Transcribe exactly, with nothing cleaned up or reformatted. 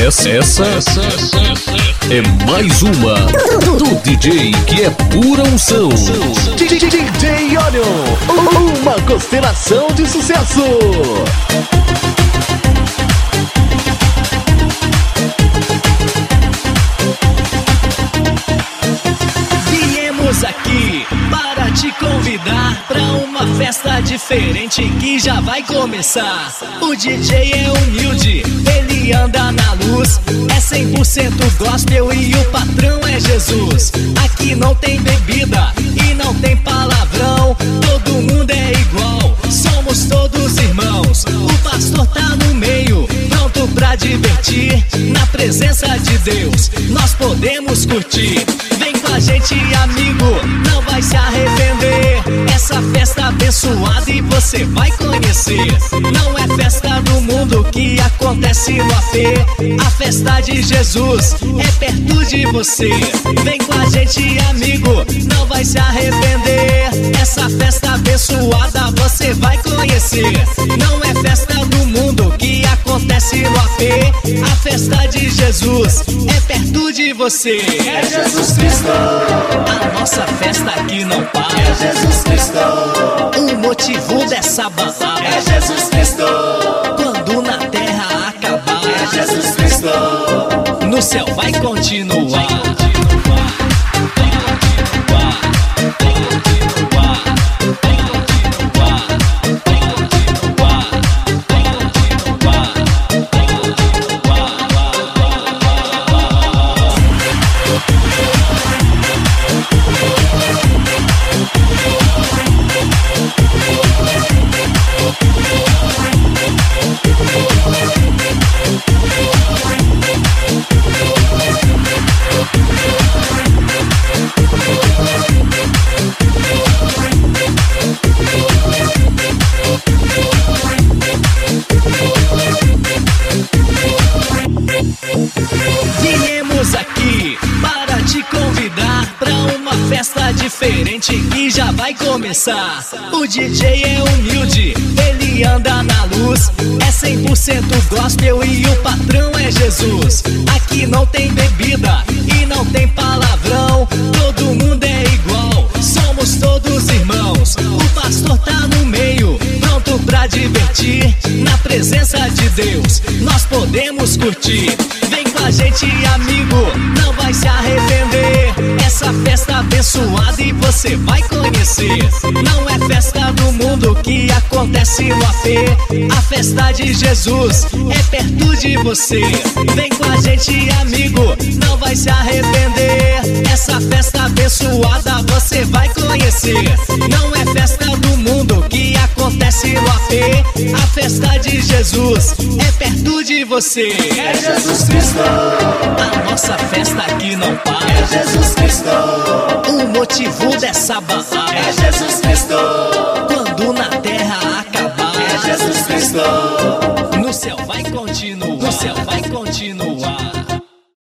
Essa, essa, essa, essa é mais uma do D J que é pura unção. D J Orion, uma constelação de sucesso. Viemos aqui para te convidar pra uma festa diferente que já vai começar. O D J é humilde, ele anda na luz, é cem por cento gospel e o patrão é Jesus. Aqui não tem bebida e não tem palavrão, todo mundo é igual, somos todos irmãos. O pastor tá no meio, pronto pra divertir, na presença de Deus nós podemos curtir. Vem com a gente, amigo, não vai se arrepender. Essa festa abençoada e você vai conhecer. Não é festa do mundo que acontece no A P, a festa de Jesus é perto de você. Vem com a gente, amigo, não vai se arrepender. Essa festa abençoada você vai conhecer. Não é festa do mundo que acontece no A P, a festa de Jesus é perto de você. É Jesus Cristo, a nossa festa aqui não para. é Jesus Cristo, O motivo dessa balada é Jesus Cristo, quando na terra acabar, é Jesus Cristo, no céu vai continuar. Viemos aqui para te convidar pra uma festa diferente que já vai começar. O D J é humilde, ele anda na luz, é cem por cento gospel e o patrão é Jesus. Aqui não tem bebida e não tem palavrão, todo mundo é igual, somos todos irmãos. O pastor tá no meio, pronto pra divertir, na presença de Deus nós podemos curtir. Vem com a gente, amigo, não vai se arrepender. Essa festa abençoada e você vai conhecer. Não é festa do mundo que acontece no A P, a festa de Jesus é perto de você. Vem com a gente, amigo, não vai se arrepender. Essa festa abençoada você vai conhecer. Não é festa do mundo que acontece no A P, a festa de Jesus é perto de você. é Jesus Cristo, A nossa festa aqui não para. é Jesus Cristo, O motivo dessa balada é Jesus Cristo, quando na terra acabar, é Jesus Cristo, no céu vai continuar.